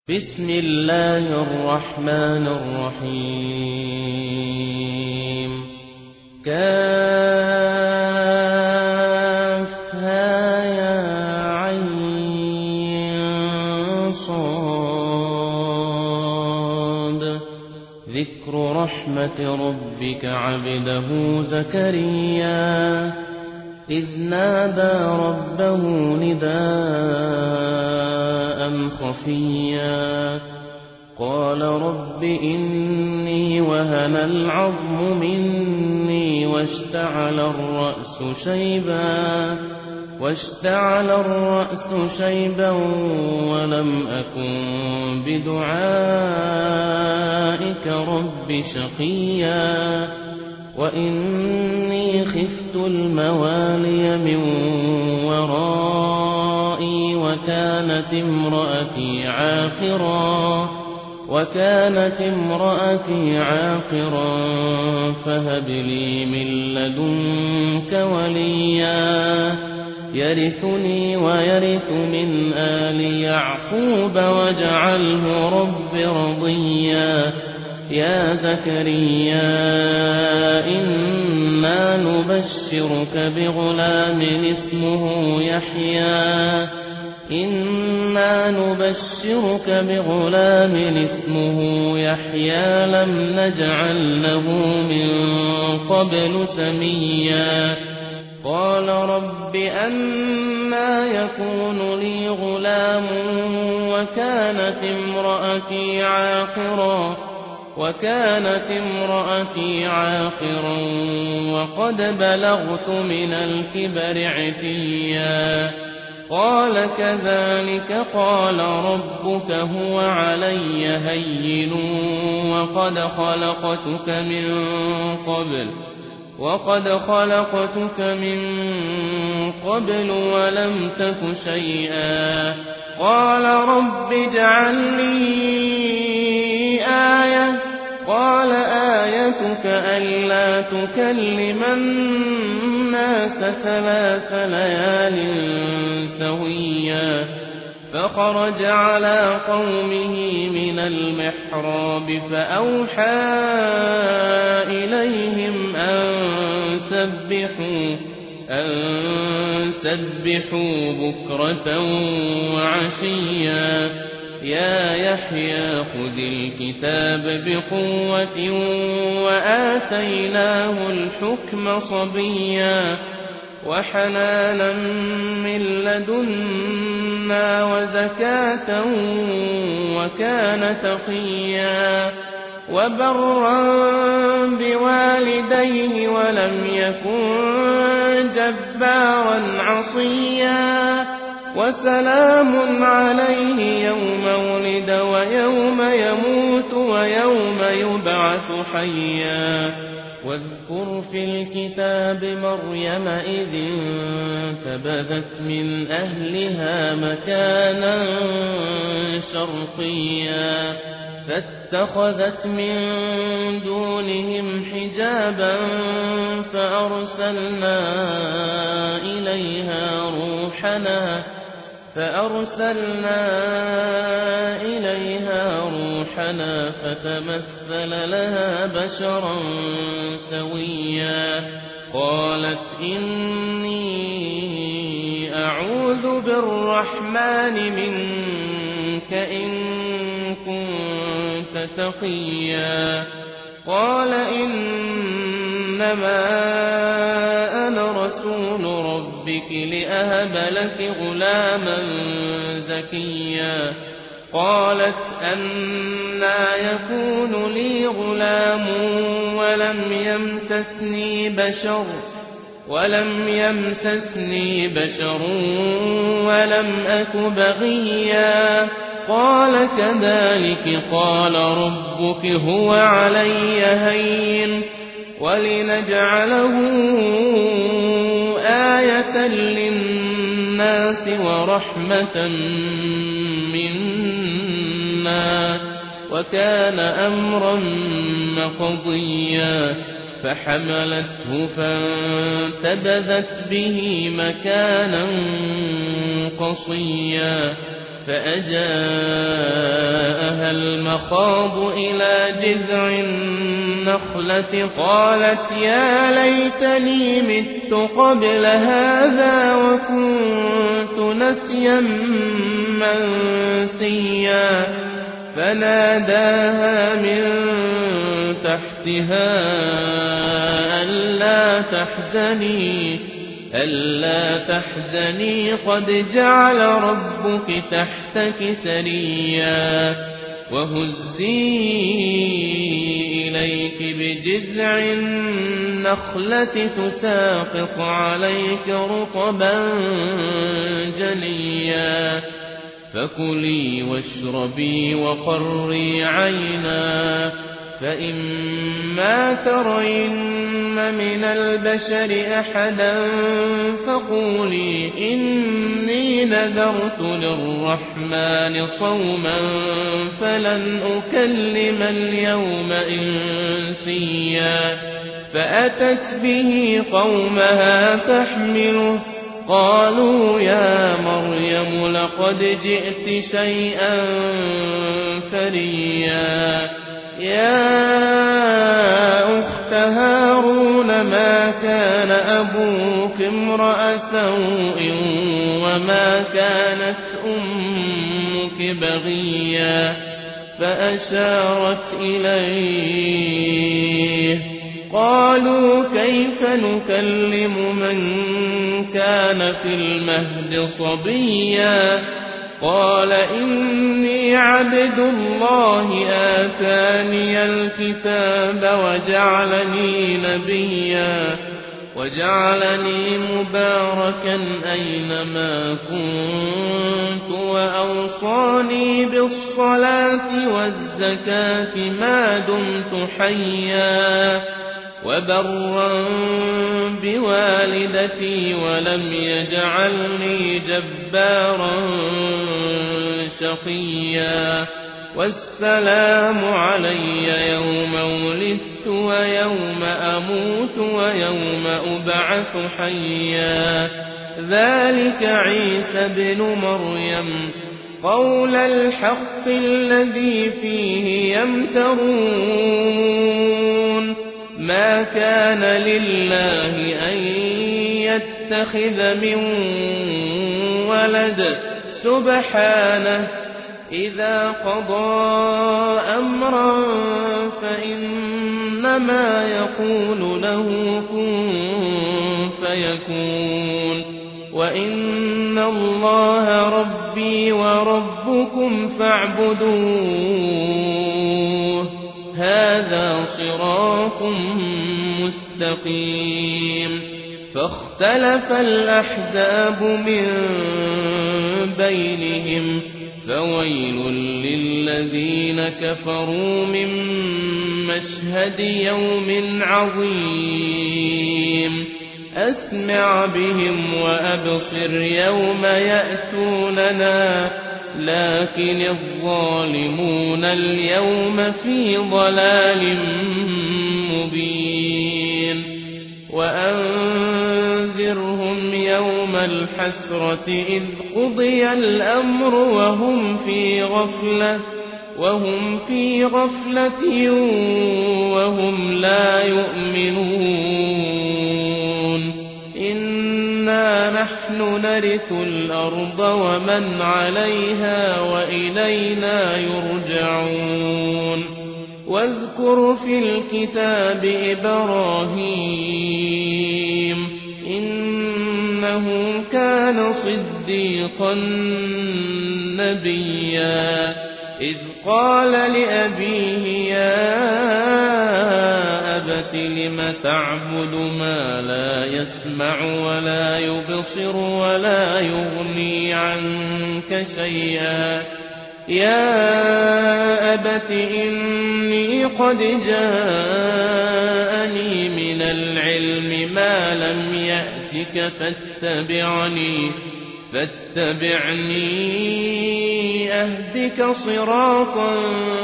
بسم الله الرحمن الرحيم كافها يا عين صاد ذكر رحمة ربك عبده زكريا إذ نادى ربه نداء خفيا قال رب إني وهن العظم مني واشتعل الرأس شيبا ولم أكن بدعائك رب شقيا وإني خفت الموالي من ورائي وكانت امرأتي عاقرا فهب لي من لدنك وليا يرثني ويرث من آل يعقوب واجعله رب رضيا يا زكريا إنا نبشرك بغلام اسمه يحيى لم نجعل له من قبل سميا قال رب أنى يكون لي غلام وكانت امرأتي عاقرا وقد بلغت من الكبر عتيا قال كذلك قال ربك هو علي هين وقد خلقتك من قبل ولم تك شيئا قال رب اجعل لي آية قال آيتك ألا تكلم الناس 3 ليال سويا فخرج على قومه من المحراب فأوحى إليهم أن سبحوا بكرة وعشيا يا يحيى خذ الكتاب بقوة وآتيناه الحكم صبيا وحنانا من لدنا وزكاة وكان تقيا وبرا بوالديه ولم يكن جبارا عصيا وسلام عليه يوم ولد ويوم يموت ويوم يبعث حيا واذكر في الكتاب مريم إذ انتبذت من أهلها مكانا شرقيا فاتخذت من دونهم حجابا فأرسلنا إليها روحنا فتمثل لها بشرا سويا قالت إني أعوذ بالرحمن منك إن كنت تقيا قال إنما أنا رسول ربك لأهب لك غلاما زكيا قالت أنى يكون لي غلام ولم يمسسني بشر ولم أك بغيا قال كذلك قال ربك هو علي هين ولنجعله آية للناس ورحمة منا وكان أمرا مقضيا فحملته فانتبذت به مكانا قصيا فأجاء لها المخاض إلى جذع النخلة قالت يا ليتني مت قبل هذا وكنت نسيا منسيا فناداها من تحتها ألا تحزني قد جعل ربك تحتك سريا وهزي إليك بجذع النخلة تساقط عليك رطبا جنيا فكلي واشربي وقري عينا فإما ترين من البشر أحدا فقولي إني نذرت للرحمن صوما فلن أكلم اليوم إنسيا فأتت به قومها تحمله قالوا يا مريم لقد جئت شيئا فريا يا أخت هارون ما كان أبوك امرأ سوء وما كانت أمك بغيا فأشارت إليه قالوا كيف نكلم من كان في المهد صبيا قال إني عبد الله آتاني الكتاب وجعلني نبيا وجعلني مباركا أينما كنت وأوصاني بالصلاة والزكاة ما دمت حيا وبرا بوالدتي ولم يجعلني جبارا شقيا والسلام علي يوم ولدت ويوم أموت ويوم أبعث حيا ذلك عيسى ابن مريم قول الحق الذي فيه يمترون ما كان لله أن يتخذ من ولد سبحانه إذا قضى أمرا فإنما يقول له كن فيكون وإن الله ربي وربكم فاعبدوه هذا صراط مستقيم فاختلف الأحزاب من بينهم فويل للذين كفروا من مشهد يوم عظيم أسمع بهم وأبصر يوم يأتوننا لكن الظالمون اليوم في ضلال مبين وأنذرهم يوم الحسرة إذ قضي الأمر وهم في غفلة وهم لا يؤمنون إنا نحن نرث الأرض ومن عليها وإلينا يرجعون واذكر في الكتاب إبراهيم إنه كان صديقا نبيا إذ قال لأبيه يا أبت لم تعبد ما لا يسمع ولا يبصر ولا يغني عنك شيئا يا أبت إني قد جاءني من العلم ما لم يأتك فاتبعني أهدك صراطا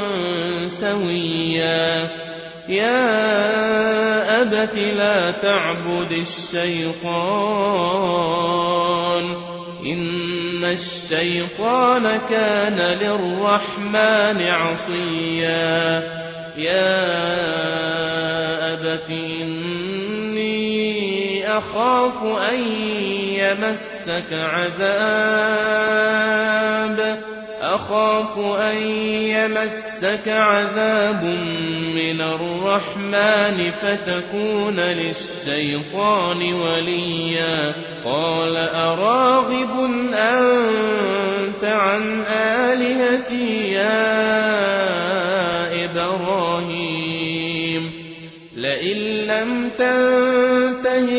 سويا يا أبت لا تعبد الشيطان إن الشيطان كان للرحمن عصيا يا أبت إني أخاف أن يمسك عذاب من الرحمن فتكون للشيطان وليا قال أراغب أنت عن آلهتي يا إبراهيم لئن لم تنته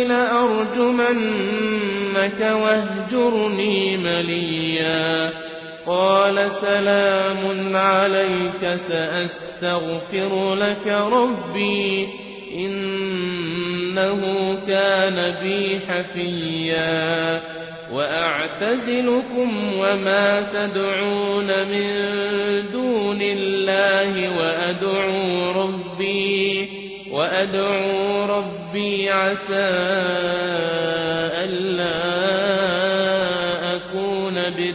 لأرجمنك واهجرني مليا قال سلام عليك سأستغفر لك ربي إنه كان بي حفيا وأعتزلكم وما تدعون من دون الله وأدعو ربي عسى ألا أكون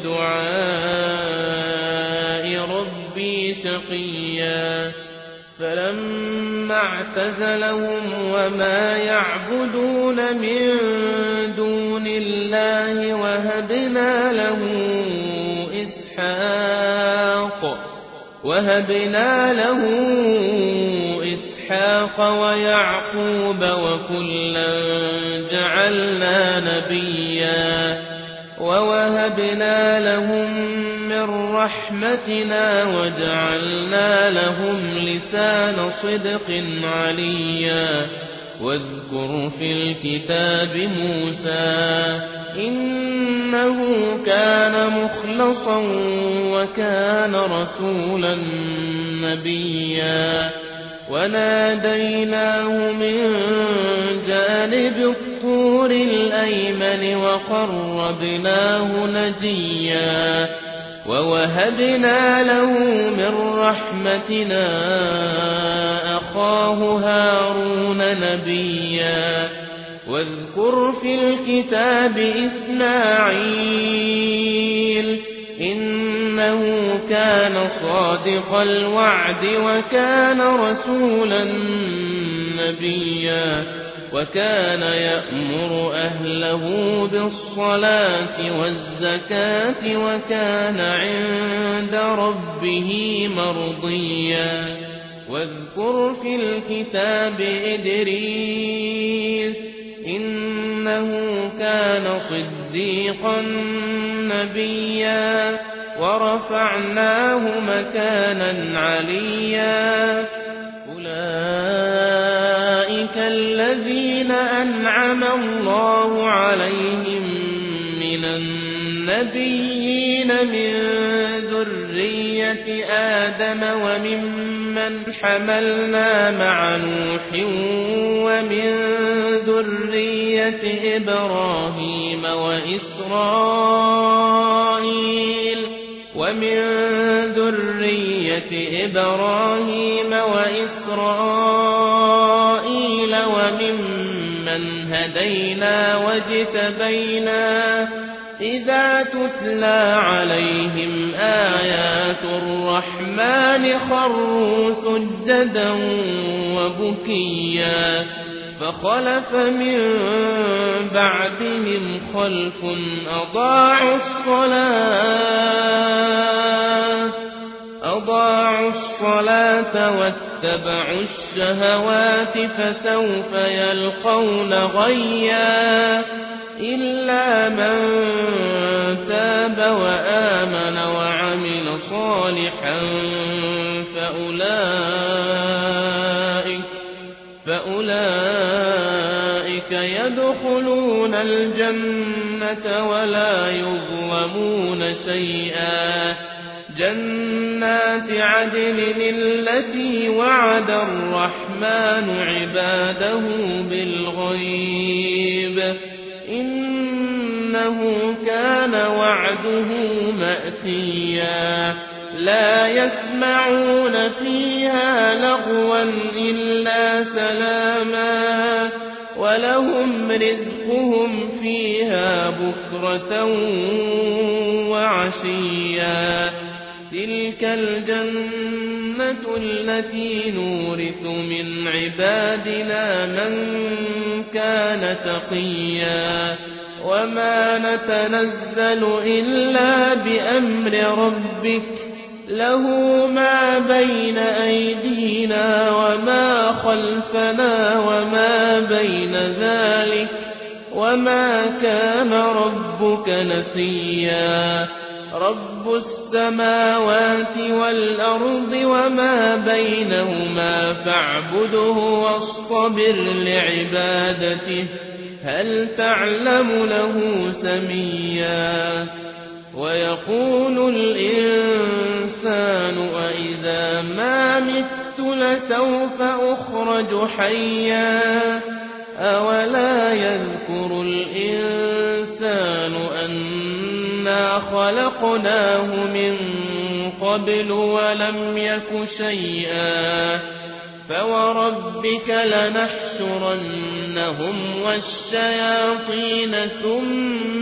بدعاء ربي شقيا فلما اعتزلهم وما يعبدون من دون الله وهبنا له إسحاق ويعقوب وكلا جعلنا نبيا ووهبنا لهم من رحمتنا وجعلنا لهم لسان صدق عليا واذكر في الكتاب موسى إنه كان مخلصا وكان رسولا نبيا وناديناه من جانب الطور الأيمن وقربناه نجيا ووهبنا له من رحمتنا أخاه هارون نبيا واذكر في الكتاب إسماعيل إنه كان صادق الوعد وكان رسولا نبيا وكان يأمر أهله بالصلاة والزكاة وكان عند ربه مرضيا واذكر في الكتاب إدريس إنه كان صديقا نبيا ورفعناه مكانا عليا أولئك الذين أنعم الله عليهم من النبيين من ذرية آدم وممن حملنا مع نوح ومن ذرية إبراهيم وإسرائيل وممن هدينا واجتبينا إذا تتلى عليهم آيات الرحمن خروا سجدا وبكيا فخلف من بعدهم خلف أضاعوا الصلاة واتبعوا الشهوات فسوف يلقون غيا إلا من تاب وآمن وعمل صالحا فأولئك يدخلون الجنة ولا يظلمون شيئا جنات عدن التي وعد الرحمن عباده بالغيب إنه كان وعده مأتيا لا يسمعون فيها لغوا إلا سلاما ولهم رزقهم فيها بكرة وعشيا تلك الجنة التي نورث من عبادنا من كان تقيا وما نتنزل إلا بأمر ربك له ما بين أيدينا وما خلفنا وما بين ذلك وما كان ربك نسيا رب السماوات والأرض وما بينهما فاعبده واصطبر لعبادته هل تعلم له سميا ويقول الإنسان أإذا ما مت لسوف أخرج حيا أولا يذكر الإنسان أنا خلقناه من قبل ولم يك شيئا فوربك لنحشرنهم والشياطين ثم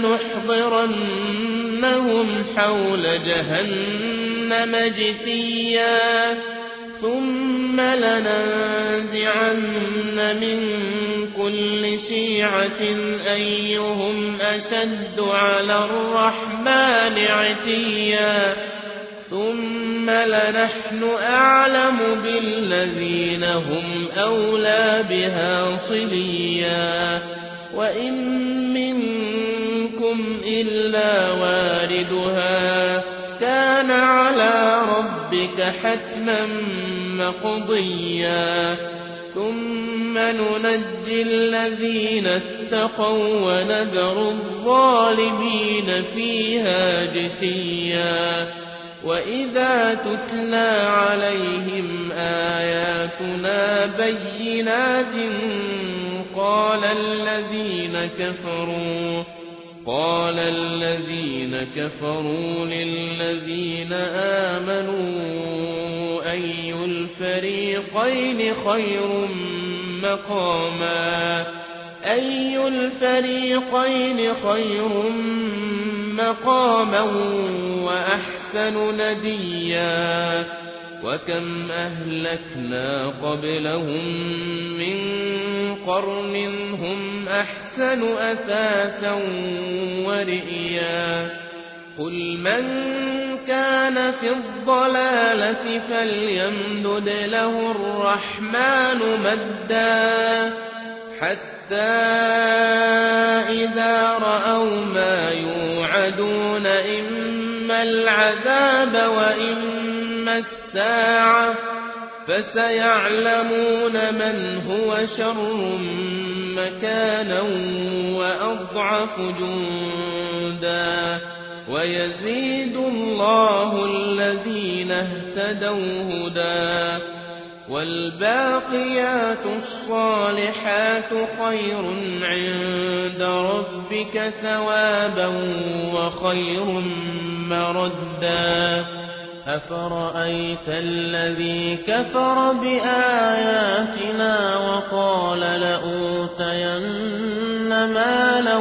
لنحضرنهم حول جهنم جثيا ثم لننزعن من كل شيعة أيهم أشد على الرحمن عتيا ثم لنحن أعلم بالذين هم أولى بها صليا وإن منكم إلا واردها كان على ربك حتما مقضيا ثم ننجي الذين اتقوا ونذر الظالمين فيها جثيا وإذا تتلى عليهم آياتنا بينات قال الذين كفروا للذين آمنوا أي الفريقين خير مقاما وأحسن نديا وكم أهلكنا قبلهم من قرن هم أحسن أثاثا ورئيا قل من كان في الضلالة فليمدد له الرحمن مدا حتى إذا رأوا ما يوعدون إما العذاب وإما الساعة فسيعلمون من هو شر مكانا وأضعف جندا ويزيد الله الذين اهتدوا هدى والباقيات الصالحات خير عند ربك ثوابا وخير مردا أفرأيت الذي كفر بآياتنا وقال لأوتين مالا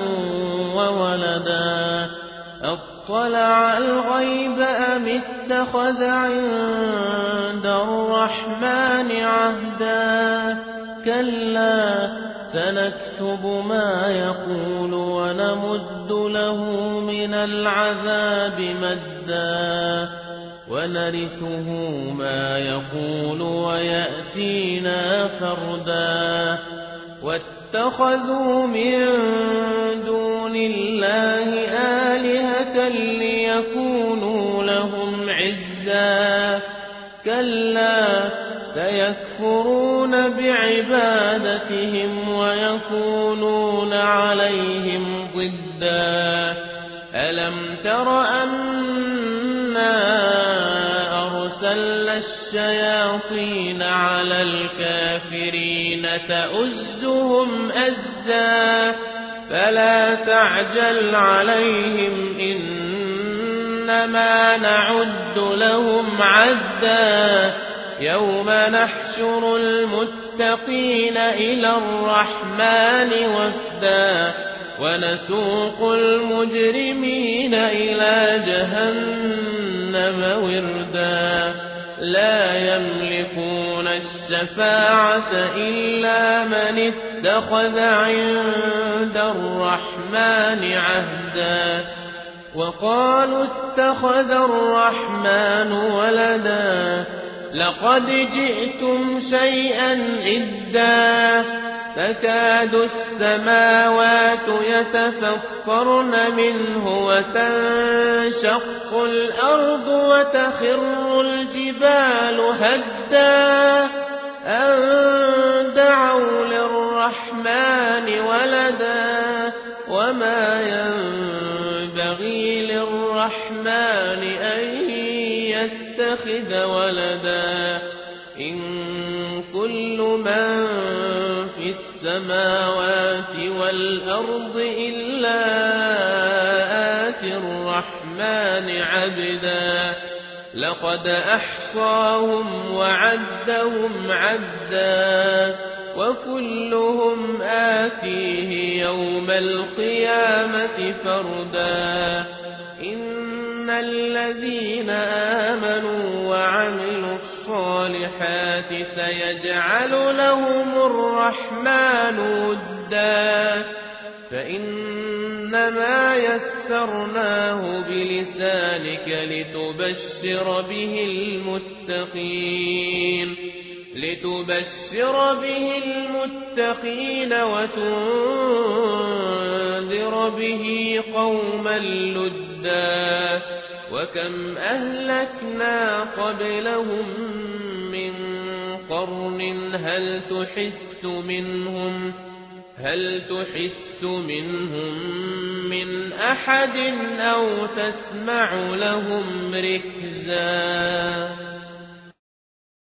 وولدا اطلع الغيب أم اتخذ عند الرحمن عهدا كلا سنكتب ما يقول ونمد له من العذاب مدا ونرثه ما يقول ويأتينا فردا واتخذوا من دون الله آلهة ليكونوا لهم عزا كلا سيكفرون بعبادتهم ويكونون عليهم ضدا ألم تر أنا أرسلنا الشياطين على الكافرين تؤزهم أزا فلا تعجل عليهم إنما نعد لهم عدا يوم نحشر المتقين إلى الرحمن وفدا ونسوق المجرمين إلى جهنم وردا لا يملكون الشفاعة إلا من اتخذ عند الرحمن عهدا وقالوا اتخذ الرحمن ولدا لقد جئتم شيئا إدا تكاد السماوات يتفطرن منه وتنشق الأرض وتخر الجبال هدا أن دعوا للرحمن ولدا وما ينبغي للرحمن أن يتخذ ولدا إن كل من في السماوات والأرض إلا آتي الرحمن عبدا لقد أحصاهم وعدهم عدا وكلهم آتيه يوم القيامة فردا إن الذين آمنوا وعملوا الصالحات سيجعل لهم الرحمن ودا فإنما يسرناه بلسانك لتبشر به المتقين وتنذر به قوما لدا وكم أهلكنا قبلهم من قرن هل تحس منهم من أحد أو تسمع لهم ركزا